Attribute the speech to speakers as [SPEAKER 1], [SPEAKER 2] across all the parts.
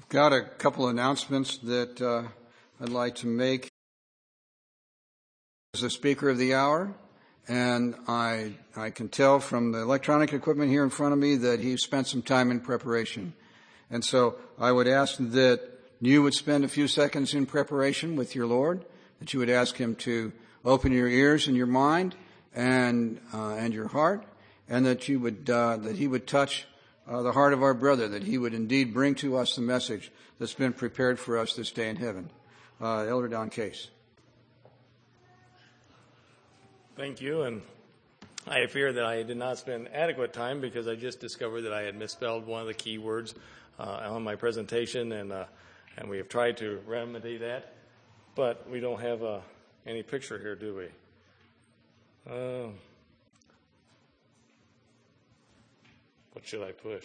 [SPEAKER 1] Got a couple of announcements that I'd like to make. As the speaker of the hour, and I can tell from the electronic equipment here in front of me that he spent some time in preparation. And so I would ask that you would spend a few seconds in preparation with your Lord, that you would ask him to open your ears and your mind and your heart, and that you would that he would touch the heart of our brother, that he would indeed bring to us the message that's been prepared for us this day in heaven. Elder Don Case.
[SPEAKER 2] Thank you, and I fear that I did not spend adequate time because I just discovered that I had misspelled one of the key words on my presentation, and we have tried to remedy that, but we don't have any picture here, do we? What should I push?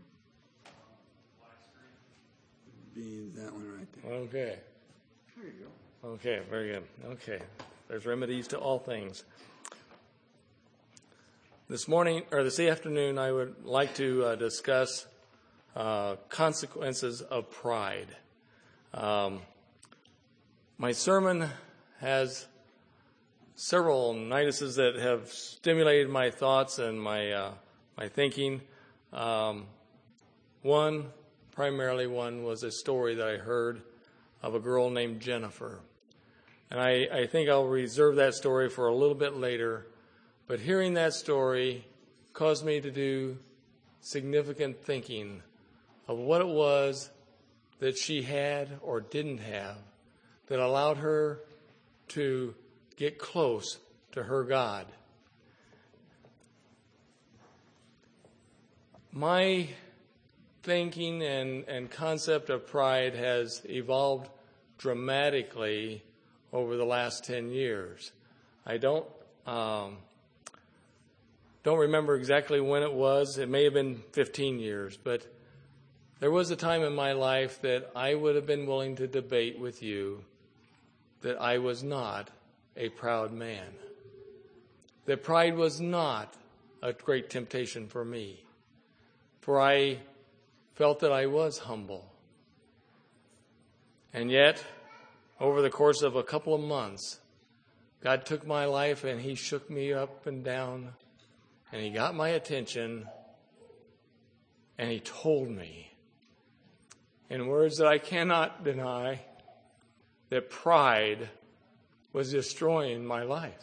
[SPEAKER 1] Be that one right there.
[SPEAKER 2] Okay.
[SPEAKER 1] There you go.
[SPEAKER 2] Okay, very good. Okay. There's remedies to all things. This afternoon, I would like to discuss consequences of pride. My sermon has several niduses that have stimulated my thoughts and my thinking. Primarily one was a story that I heard of a girl named Jennifer. And I think I'll reserve that story for a little bit later. But hearing that story caused me to do significant thinking of what it was that she had or didn't have that allowed her to get close to her God. My thinking and concept of pride has evolved dramatically over the last 10 years. I don't remember exactly when it was. It may have been 15 years, but there was a time in my life that I would have been willing to debate with you that I was not a proud man, that pride was not a great temptation for me, for I felt that I was humble. And yet, over the course of a couple of months, God took my life and he shook me up and down, and he got my attention, and he told me, in words that I cannot deny, that pride was destroying my life.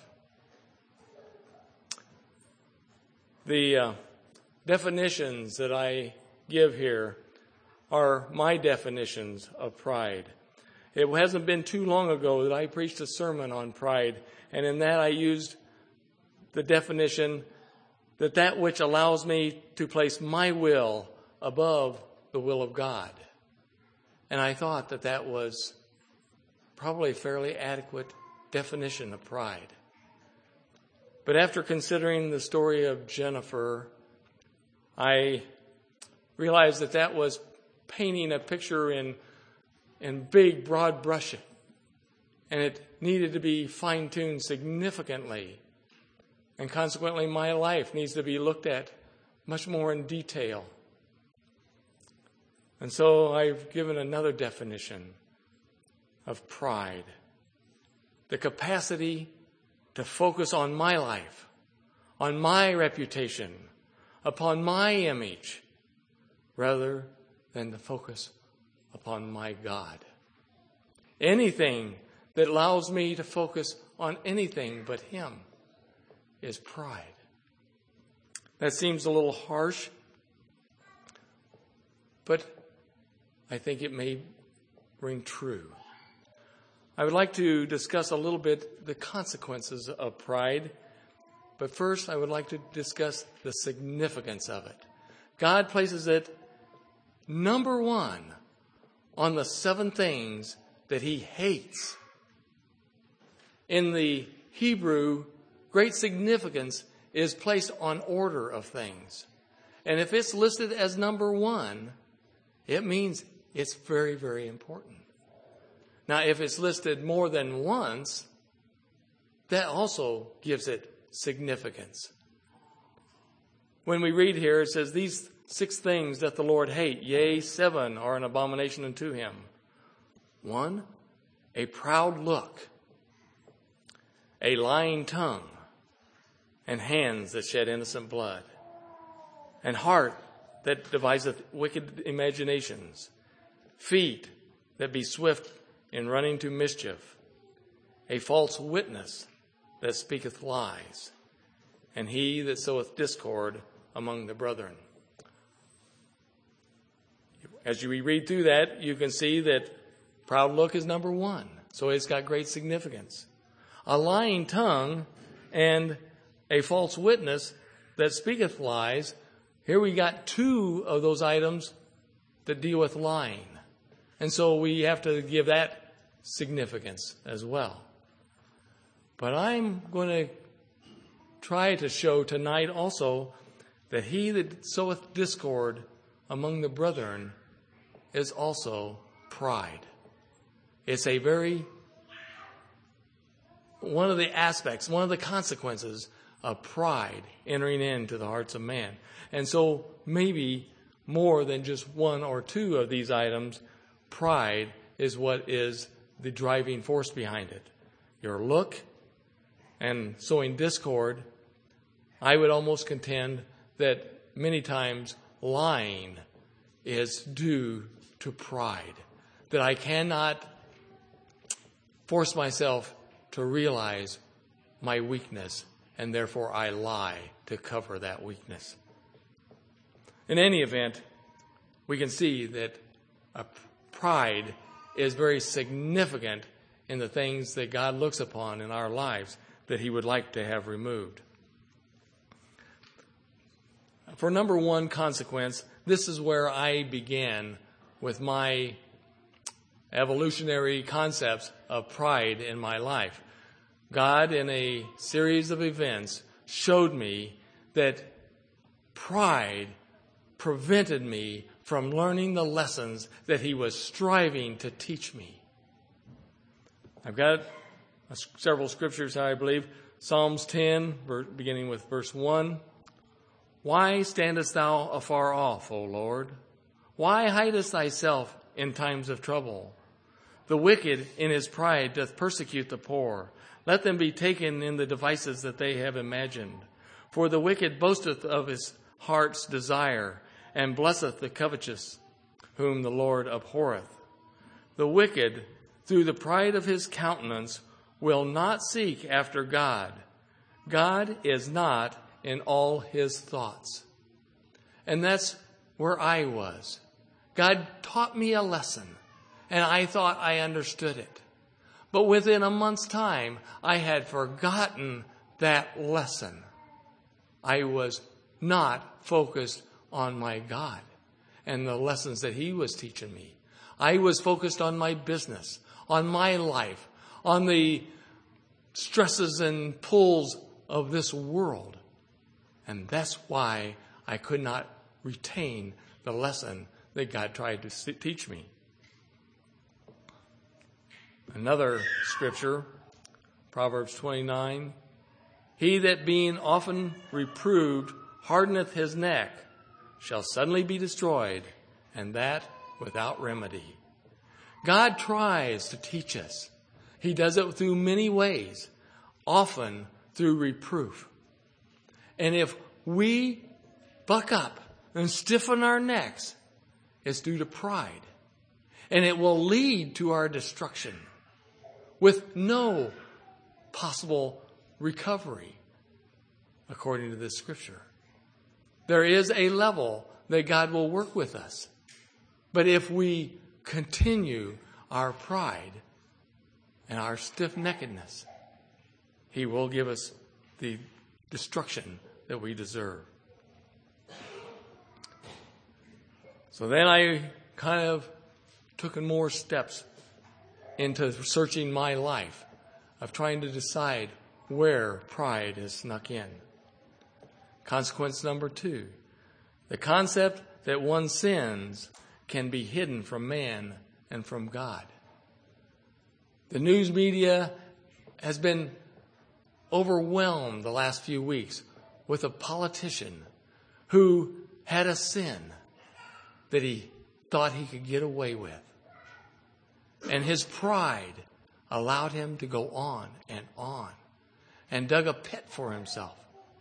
[SPEAKER 2] The definitions that I give here are my definitions of pride. It hasn't been too long ago that I preached a sermon on pride, and in that I used the definition that which allows me to place my will above the will of God. And I thought that was probably a fairly adequate definition of pride. But after considering the story of Jennifer, I realized that was painting a picture in big, broad brushing. And it needed to be fine-tuned significantly. And consequently, my life needs to be looked at much more in detail. And so I've given another definition of pride. The capacity to focus on my life, on my reputation, upon my image, rather than to focus upon my God. Anything that allows me to focus on anything but him is pride. That seems a little harsh, but I think it may ring true. I would like to discuss a little bit the consequences of pride, but first I would like to discuss the significance of it. God places it number one on the 7 things that he hates. In the Hebrew, great significance is placed on order of things. And if it's listed as number 1, it means it's very, very important. Now, if it's listed more than once, that also gives it significance. When we read here, it says these 6 things that the Lord hate, yea, 7 are an abomination unto him. 1, a proud look, a lying tongue, and hands that shed innocent blood, and heart that deviseth wicked imaginations, feet that be swift in running to mischief, a false witness that speaketh lies, and he that soweth discord among the brethren. As you read through that, you can see that proud look is number 1. So it's got great significance. A lying tongue and a false witness that speaketh lies. Here we got 2 of those items that deal with lying. And so we have to give that significance as well. But I'm going to try to show tonight also that he that soweth discord among the brethren is also pride. It's one of the aspects, one of the consequences of pride entering into the hearts of man. And so maybe more than just 1 or 2 of these items, pride is what is the driving force behind it. Your look and sowing discord, I would almost contend that many times lying is due to pride. That I cannot force myself to realize my weakness, and therefore I lie to cover that weakness. In any event, we can see that pride is very significant in the things that God looks upon in our lives that he would like to have removed. For number 1 consequence, this is where I began with my evolutionary concepts of pride in my life. God, in a series of events, showed me that pride prevented me from learning the lessons that he was striving to teach me. I've got several scriptures, I believe. Psalms 10, beginning with verse 1. Why standest thou afar off, O Lord? Why hidest thyself in times of trouble? The wicked in his pride doth persecute the poor. Let them be taken in the devices that they have imagined. For the wicked boasteth of his heart's desire, and blesseth the covetous, whom the Lord abhorreth. The wicked, through the pride of his countenance, will not seek after God. God is not in all his thoughts. And that's where I was. God taught me a lesson, and I thought I understood it. But within a month's time, I had forgotten that lesson. I was not focused on my God and the lessons that he was teaching me. I was focused on my business, on my life, on the stresses and pulls of this world. And that's why I could not retain the lesson that God tried to teach me. Another scripture, Proverbs 29. He that being often reproved hardeneth his neck shall suddenly be destroyed, and that without remedy. God tries to teach us. He does it through many ways, often through reproof. And if we buck up and stiffen our necks, it's due to pride. And it will lead to our destruction with no possible recovery, according to this scripture. There is a level that God will work with us. But if we continue our pride and our stiff-neckedness, he will give us the destruction that we deserve. So then I kind of took more steps into searching my life, of trying to decide where pride has snuck in. Consequence number 2, the concept that one sins can be hidden from man and from God. The news media has been overwhelmed the last few weeks with a politician who had a sin that he thought he could get away with. And his pride allowed him to go on and dug a pit for himself.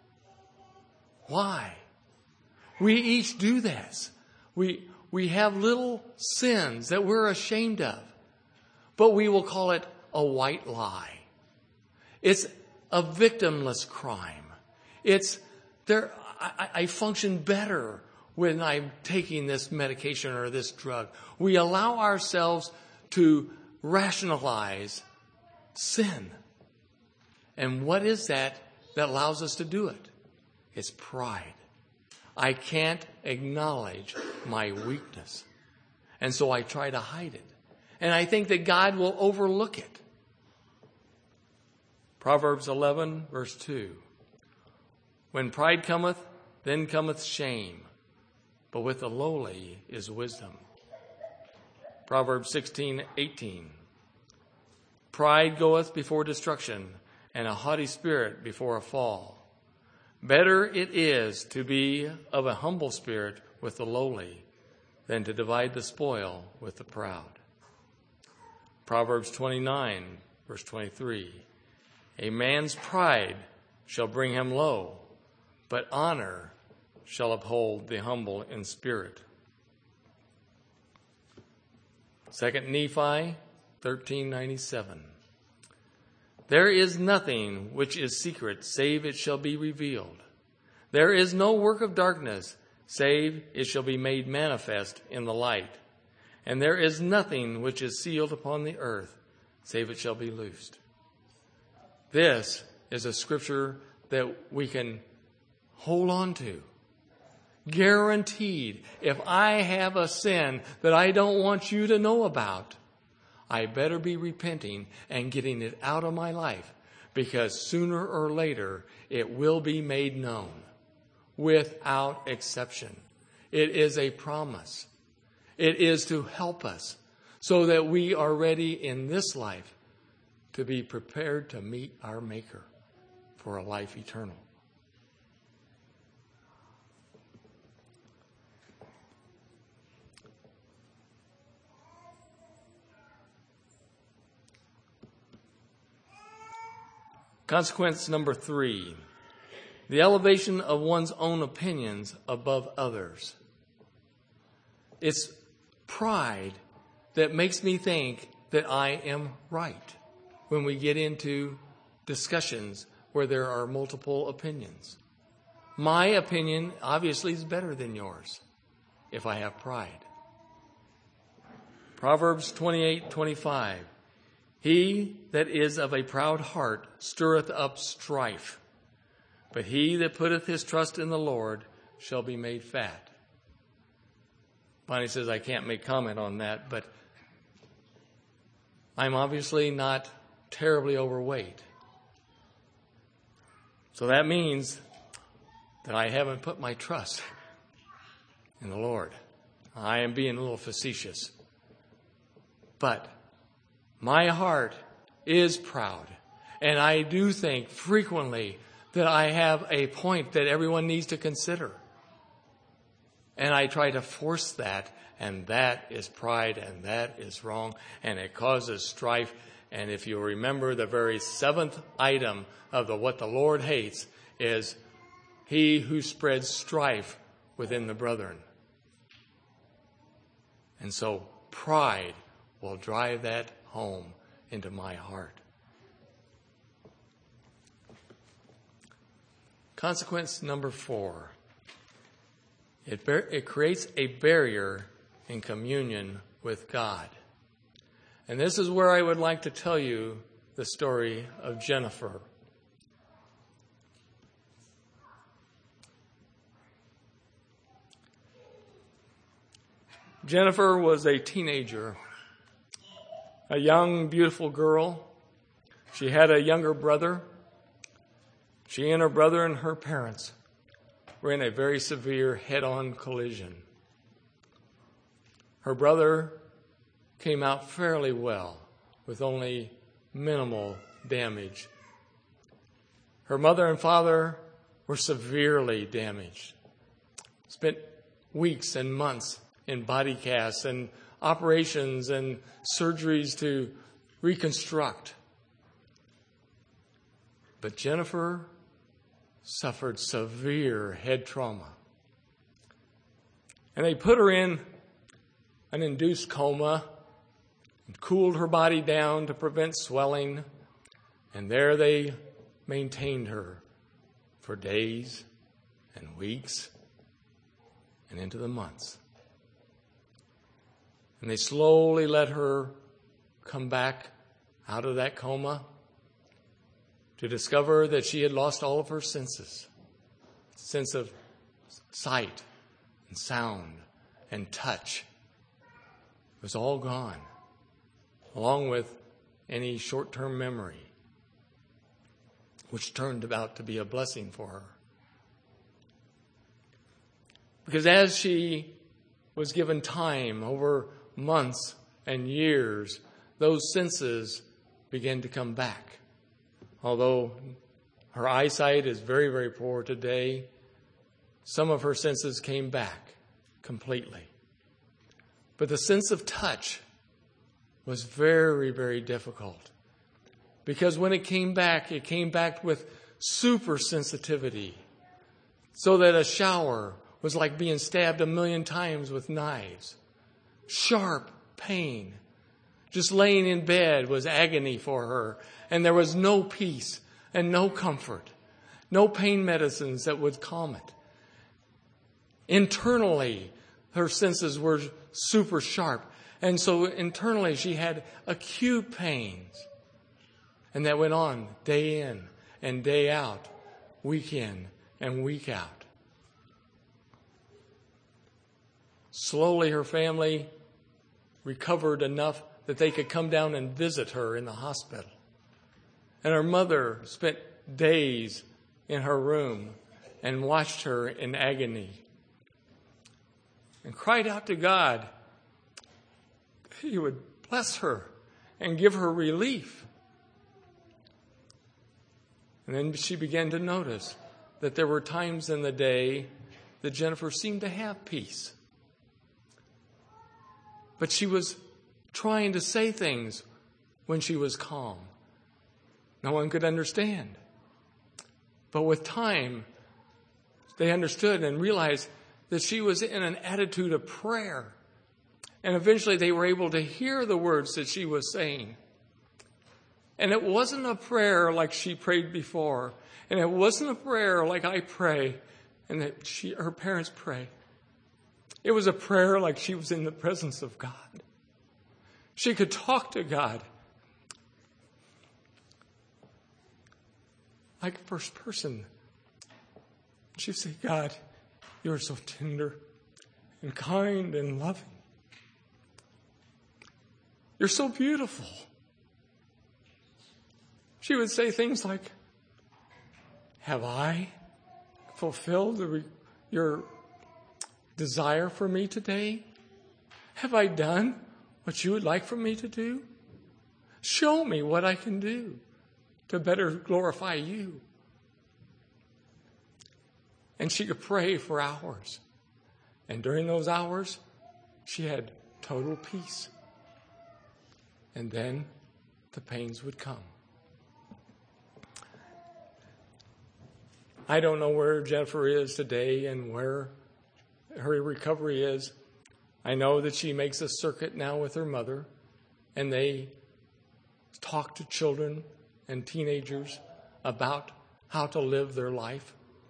[SPEAKER 2] Why? We each do this. We have little sins that we're ashamed of, but we will call it a white lie. It's a victimless crime. I function better when I'm taking this medication or this drug. We allow ourselves to rationalize sin. And what is that allows us to do it? It's pride. I can't acknowledge my weakness. And so I try to hide it. And I think that God will overlook it. Proverbs 11, verse 2. When pride cometh, then cometh shame, but with the lowly is wisdom. Proverbs 16:18. Pride goeth before destruction, and a haughty spirit before a fall. Better it is to be of a humble spirit with the lowly than to divide the spoil with the proud. Proverbs 29, verse 23. A man's pride shall bring him low, but honor shall uphold the humble in spirit. 2 Nephi 13:97. There is nothing which is secret, save it shall be revealed. There is no work of darkness, save it shall be made manifest in the light. And there is nothing which is sealed upon the earth, save it shall be loosed. This is a scripture that we can hold on to. Guaranteed, if I have a sin that I don't want you to know about, I better be repenting and getting it out of my life, because sooner or later it will be made known without exception. It is a promise. It is to help us so that we are ready in this life to be prepared to meet our Maker for a life eternal. Consequence number 3, the elevation of one's own opinions above others. It's pride that makes me think that I am right when we get into discussions where there are multiple opinions. My opinion obviously is better than yours if I have pride. Proverbs 28:25. He that is of a proud heart stirreth up strife, but he that putteth his trust in the Lord shall be made fat. Bonnie says I can't make comment on that, but I'm obviously not terribly overweight. So that means that I haven't put my trust in the Lord. I am being a little facetious. But my heart is proud, and I do think frequently that I have a point that everyone needs to consider. And I try to force that, and that is pride, and that is wrong, and it causes strife. And if you remember, the very 7th item of what the Lord hates is he who spreads strife within the brethren. And so pride will drive that home into my heart. Consequence number 4. It creates a barrier in communion with God. And this is where I would like to tell you the story of Jennifer. Jennifer was a teenager, a young, beautiful girl. She had a younger brother. She and her brother and her parents were in a very severe head-on collision. Her brother came out fairly well with only minimal damage. Her mother and father were severely damaged. Spent weeks and months in body casts and operations and surgeries to reconstruct. But Jennifer suffered severe head trauma. And they put her in an induced coma and cooled her body down to prevent swelling. And there they maintained her for days and weeks and into the months. And they slowly let her come back out of that coma to discover that she had lost all of her senses. Sense of sight and sound and touch. It was all gone, along with any short-term memory, which turned out to be a blessing for her. Because as she was given time over months and years, those senses began to come back. Although her eyesight is very, very poor today, some of her senses came back completely. But the sense of touch was very, very difficult. Because when it came back with super sensitivity. So that a shower was like being stabbed 1,000,000 times with knives. Sharp pain. Just laying in bed was agony for her. And there was no peace and no comfort. No pain medicines that would calm it. Internally, her senses were super sharp. And so internally she had acute pains. And that went on day in and day out, week in and week out. Slowly her family recovered enough that they could come down and visit her in the hospital. And her mother spent days in her room and watched her in agony and cried out to God that He would bless her and give her relief. And then she began to notice that there were times in the day that Jennifer seemed to have peace. But she was trying to say things when she was calm. No one could understand. But with time, they understood and realized that she was in an attitude of prayer. And eventually they were able to hear the words that she was saying. And it wasn't a prayer like she prayed before. And it wasn't a prayer like I pray and that her parents pray. It was a prayer like she was in the presence of God. She could talk to God like first person. She'd say, God, you're so tender and kind and loving. You're so beautiful. She would say things like, have I fulfilled your desire for me today? Have I done what you would like for me to do? Show me what I can do to better glorify you. And she could pray for hours. And during those hours, she had total peace. And then the pains would come. I don't know where Jennifer is today and where her recovery is. I know that she makes a circuit now with her mother, and they talk to children and teenagers about how to live their life.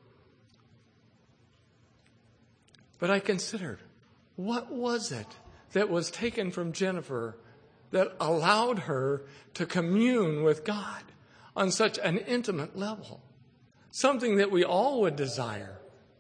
[SPEAKER 2] But I considered, what was it that was taken from Jennifer that allowed her to commune with God on such an intimate level? Something that we all would desire.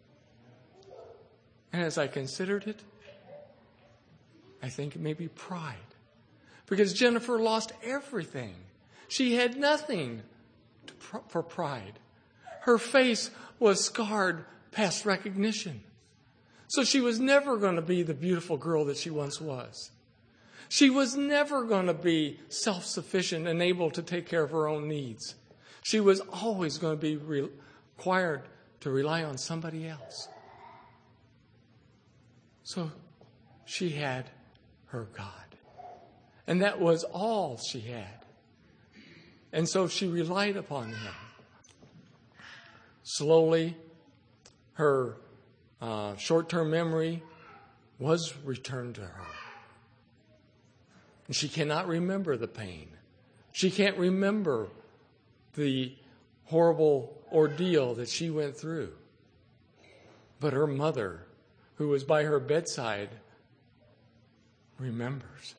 [SPEAKER 2] And as I considered it, I think maybe pride. Because Jennifer lost everything. She had nothing for pride. Her face was scarred past recognition. So she was never going to be the beautiful girl that she once was. She was never going to be self-sufficient and able to take care of her own needs. She was always going to be required to rely on somebody else. So she had her God. And that was all she had. And so she relied upon him. Slowly, her short-term memory was returned to her. And she cannot remember the pain. She can't remember the horrible ordeal that she went through. But her mother, who was by her bedside, remembers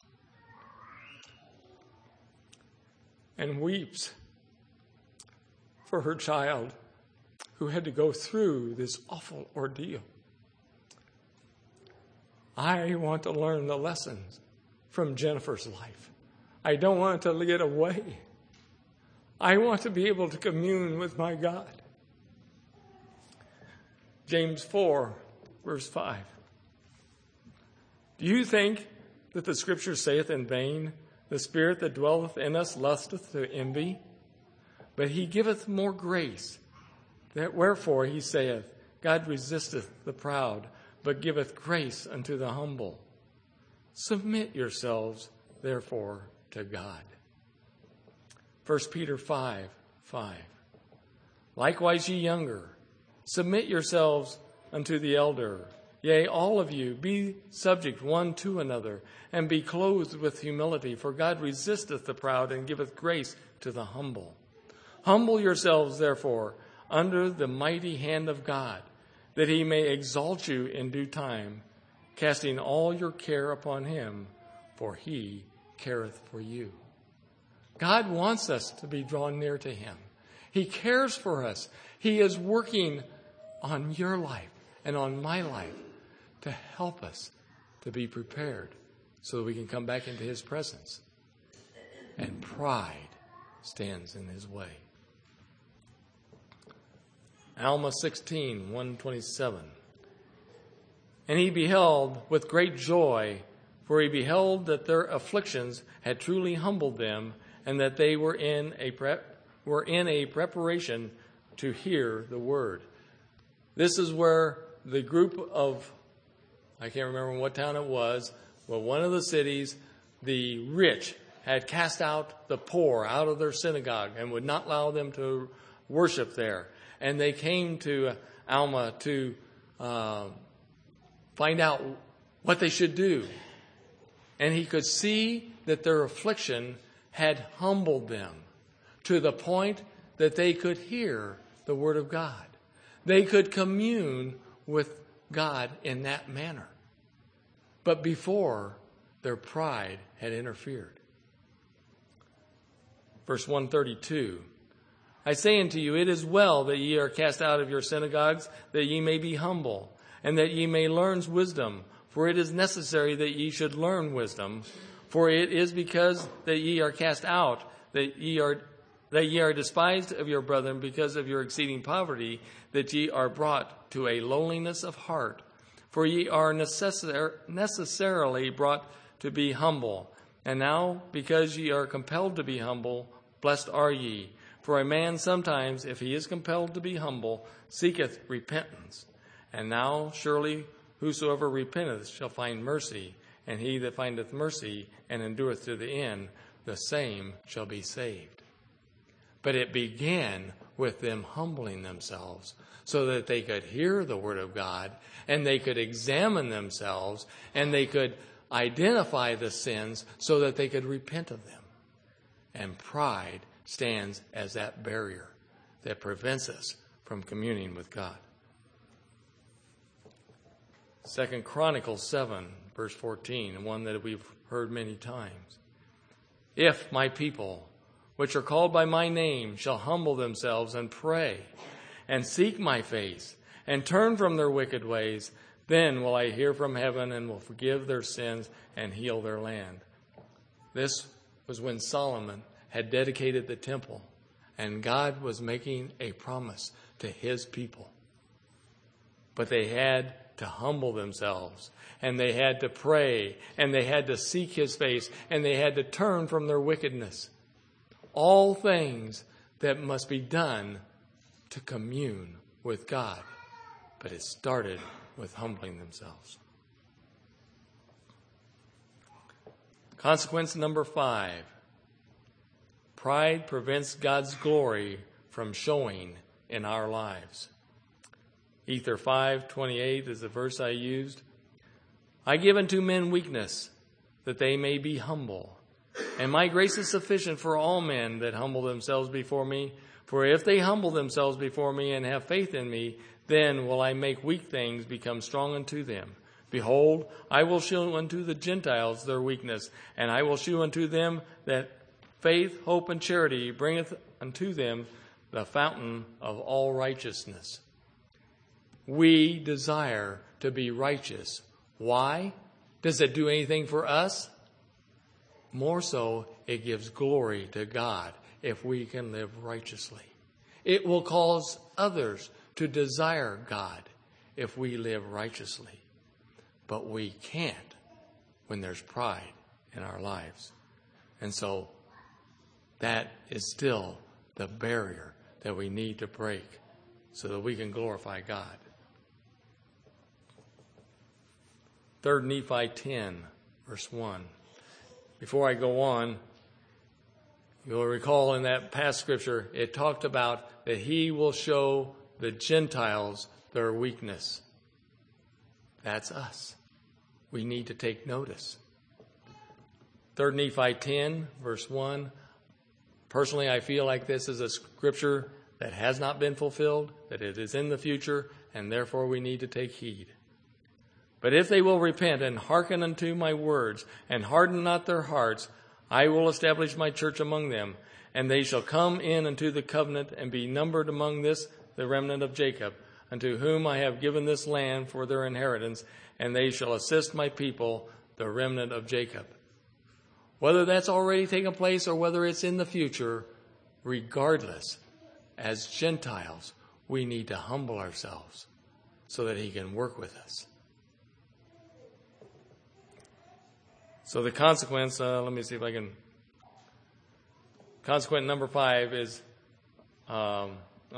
[SPEAKER 2] and weeps for her child who had to go through this awful ordeal. I want to learn the lessons from Jennifer's life. I don't want it to get away. I want to be able to commune with my God. James 4, verse 5. Do you think that the Scripture saith in vain, the Spirit that dwelleth in us lusteth to envy? But he giveth more grace. That wherefore he saith, God resisteth the proud, but giveth grace unto the humble. Submit yourselves, therefore, to God. 1 Peter 5:5. Likewise ye younger, submit yourselves unto the elder. Yea, all of you, be subject one to another, and be clothed with humility, for God resisteth the proud and giveth grace to the humble. Humble yourselves, therefore, under the mighty hand of God, that he may exalt you in due time, casting all your care upon him, for he careth for you. God wants us to be drawn near to him. He cares for us. He is working on your life and on my life to help us to be prepared so that we can come back into his presence. And pride stands in his way. Alma 16, 127. And he beheld with great joy, for he beheld that their afflictions had truly humbled them, and that they were in a preparation to hear the word. This is where the group of, I can't remember what town it was, but one of the cities, the rich had cast out the poor out of their synagogue and would not allow them to worship there. And they came to Alma to find out what they should do. And he could see that their affliction had humbled them to the point that they could hear the word of God. They could commune with God in that manner. But before, their pride had interfered. Verse 132. I say unto you, it is well that ye are cast out of your synagogues, that ye may be humble, and that ye may learn wisdom. For it is necessary that ye should learn wisdom. For it is because that ye are cast out, that ye are despised of your brethren because of your exceeding poverty, that ye are brought to a lowliness of heart. For ye are necessarily brought to be humble. And now, because ye are compelled to be humble, blessed are ye. For a man sometimes, if he is compelled to be humble, seeketh repentance. And now, surely, whosoever repenteth shall find mercy, and he that findeth mercy and endureth to the end, the same shall be saved. But it began with them humbling themselves so that they could hear the word of God, and they could examine themselves, and they could identify the sins so that they could repent of them. And pride stands as that barrier that prevents us from communing with God. 2 Chronicles 7, verse 14, one that we've heard many times. If my people, which are called by my name, shall humble themselves and pray and seek my face and turn from their wicked ways, then will I hear from heaven and will forgive their sins and heal their land. This was when Solomon had dedicated the temple, and God was making a promise to his people. But they had to humble themselves, and they had to pray, and they had to seek his face, and they had to turn from their wickedness. All things that must be done to commune with God. But it started with humbling themselves. Consequence number 5. Pride prevents God's glory from showing in our lives. Ether 5:28 is the verse I used. I give unto men weakness, that they may be humble. And my grace is sufficient for all men that humble themselves before me. For if they humble themselves before me and have faith in me, then will I make weak things become strong unto them. Behold, I will shew unto the Gentiles their weakness, and I will shew unto them that faith, hope, and charity bringeth unto them the fountain of all righteousness. We desire to be righteous. Why? Does it do anything for us? More so, it gives glory to God if we can live righteously. It will cause others to desire God if we live righteously. But we can't when there's pride in our lives. And so that is still the barrier that we need to break so that we can glorify God. 3 Nephi 10, verse 1. Before I go on, you'll recall in that past scripture, it talked about that he will show the Gentiles their weakness. That's us. We need to take notice. 3 Nephi 10, verse 1. Personally, I feel like this is a scripture that has not been fulfilled, that it is in the future, and therefore we need to take heed. But if they will repent and hearken unto my words, and harden not their hearts, I will establish my church among them, and they shall come in unto the covenant and be numbered among this, the remnant of Jacob, unto whom I have given this land for their inheritance, and they shall assist my people, the remnant of Jacob. Whether that's already taken place or whether it's in the future, regardless, as Gentiles, we need to humble ourselves so that he can work with us. So the consequence, let me see if I can. Consequence number 5 is, I'm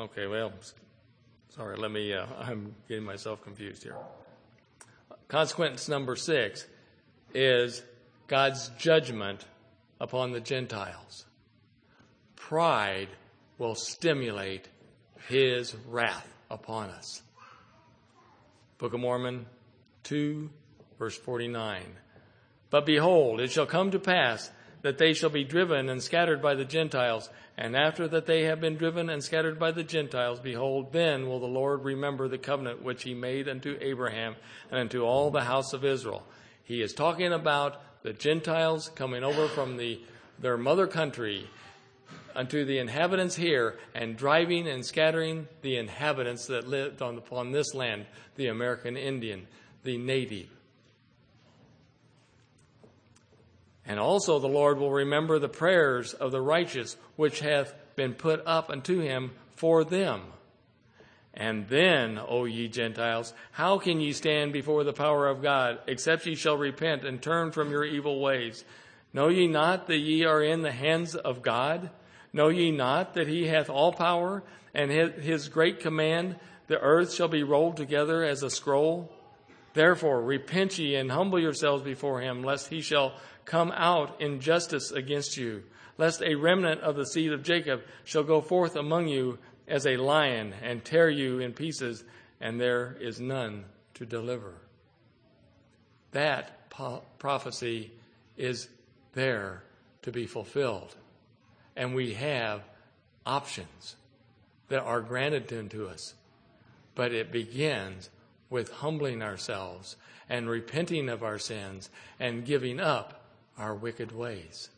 [SPEAKER 2] getting myself confused here. Consequence number 6 is God's judgment upon the Gentiles. Pride will stimulate his wrath upon us. Book of Mormon 2, verse 49. But behold, it shall come to pass that they shall be driven and scattered by the Gentiles. And after that they have been driven and scattered by the Gentiles, behold, then will the Lord remember the covenant which he made unto Abraham and unto all the house of Israel. He is talking about the Gentiles coming over from their mother country unto the inhabitants here and driving and scattering the inhabitants that lived upon this land, the American Indian, the native. And also the Lord will remember the prayers of the righteous, which hath been put up unto him for them. And then, O ye Gentiles, how can ye stand before the power of God, except ye shall repent and turn from your evil ways? Know ye not that ye are in the hands of God? Know ye not that he hath all power, and his great command, the earth shall be rolled together as a scroll? Therefore, repent ye and humble yourselves before him, lest he shall come out in justice against you, lest a remnant of the seed of Jacob shall go forth among you as a lion and tear you in pieces, and there is none to deliver. That prophecy is there to be fulfilled. And we have options that are granted unto us. But it begins with humbling ourselves and repenting of our sins and giving up our wicked ways.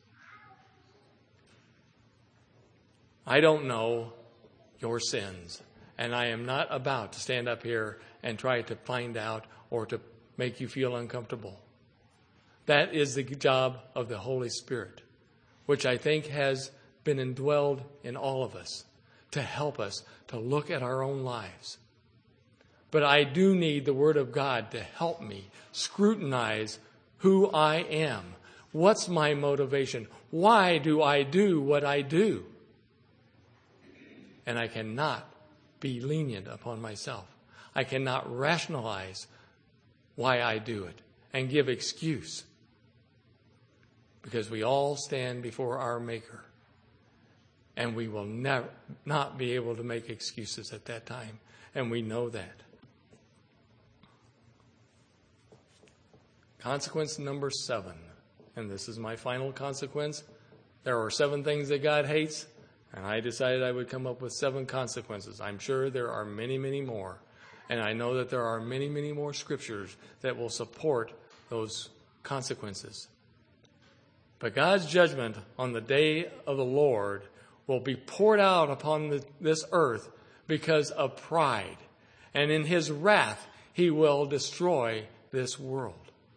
[SPEAKER 2] I don't know your sins, and I am not about to stand up here and try to find out or to make you feel uncomfortable. That is the job of the Holy Spirit, which I think has been indwelled in all of us to help us to look at our own lives. But I do need the Word of God to help me scrutinize who I am. What's my motivation? Why do I do what I do? And I cannot be lenient upon myself. I cannot rationalize why I do it and give excuse. because we all stand before our Maker. And we will not be able to make excuses at that time. And we know that. Consequence number 7. And this is my final consequence. There are 7 things that God hates. And I decided I would come up with 7 consequences. I'm sure there are many, many more. And I know that there are many, many more scriptures that will support those consequences. But God's judgment on the day of the Lord will be poured out upon this earth because of pride. And in his wrath, he will destroy this world.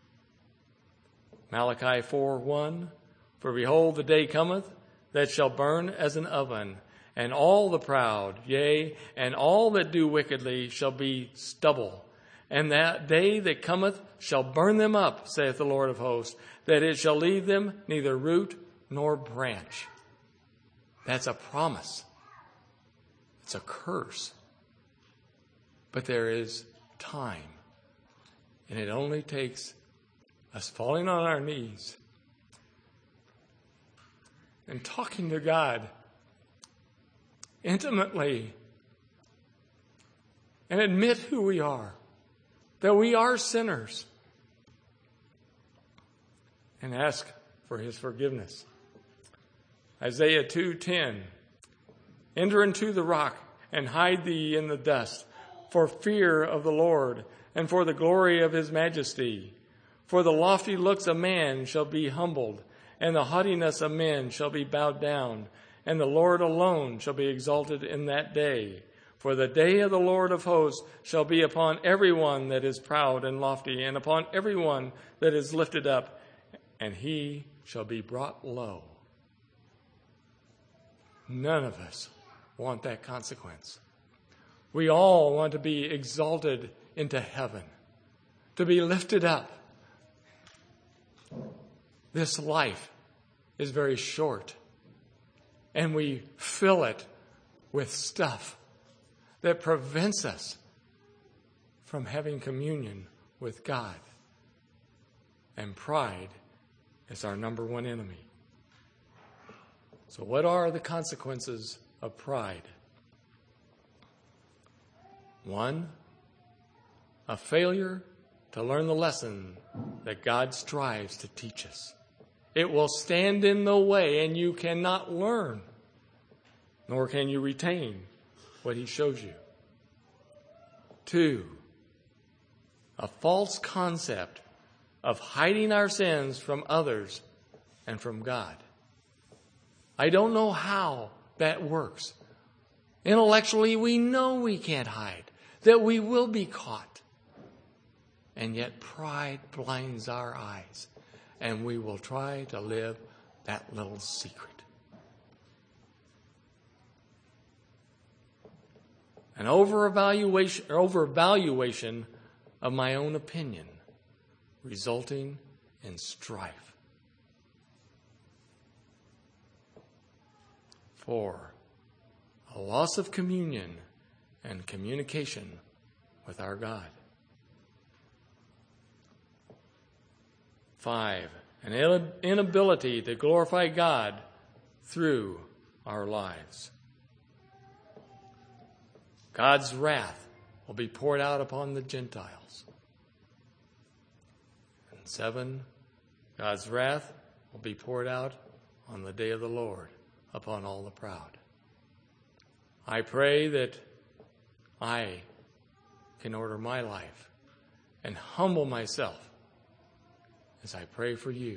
[SPEAKER 2] Malachi 4:1, for behold, the day cometh that shall burn as an oven, and all the proud, yea, and all that do wickedly shall be stubble. And that day that cometh shall burn them up, saith the Lord of hosts, that it shall leave them neither root nor branch. That's a promise. It's a curse. But there is time. And it only takes us falling on our knees and talking to God intimately and admit who we are, that we are sinners, and ask for his forgiveness. Isaiah 2:10, enter into the rock and hide thee in the dust for fear of the Lord and for the glory of his majesty. For the lofty looks of man shall be humbled, and the haughtiness of men shall be bowed down, and the Lord alone shall be exalted in that day. For the day of the Lord of hosts shall be upon everyone that is proud and lofty, and upon everyone that is lifted up, and he shall be brought low. None of us want that consequence. We all want to be exalted into heaven, to be lifted up. This life is very short, and we fill it with stuff that prevents us from having communion with God. And pride is our number one enemy. So what are the consequences of pride? 1, a failure to learn the lesson that God strives to teach us. It will stand in the way, and you cannot learn, nor can you retain what he shows you. 2, a false concept of hiding our sins from others and from God. I don't know how that works. Intellectually, we know we can't hide, that we will be caught. And yet pride blinds our eyes, and we will try to live that little secret. An overvaluation of my own opinion, resulting in strife. 4, a loss of communion and communication with our God. 5, an inability to glorify God through our lives. God's wrath will be poured out upon the Gentiles. And 7, God's wrath will be poured out on the day of the Lord upon all the proud. I pray that I can order my life and humble myself as I pray for you.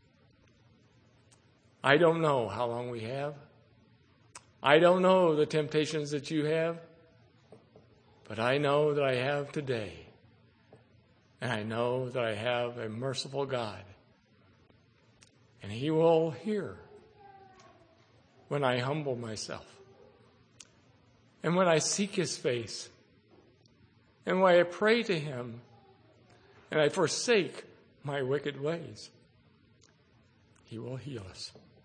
[SPEAKER 2] I don't know how long we have. I don't know the temptations that you have. But I know that I have today. And I know that I have a merciful God. And he will hear when I humble myself. And when I seek his face. And when I pray to him. And I forsake my wicked ways. He will heal us.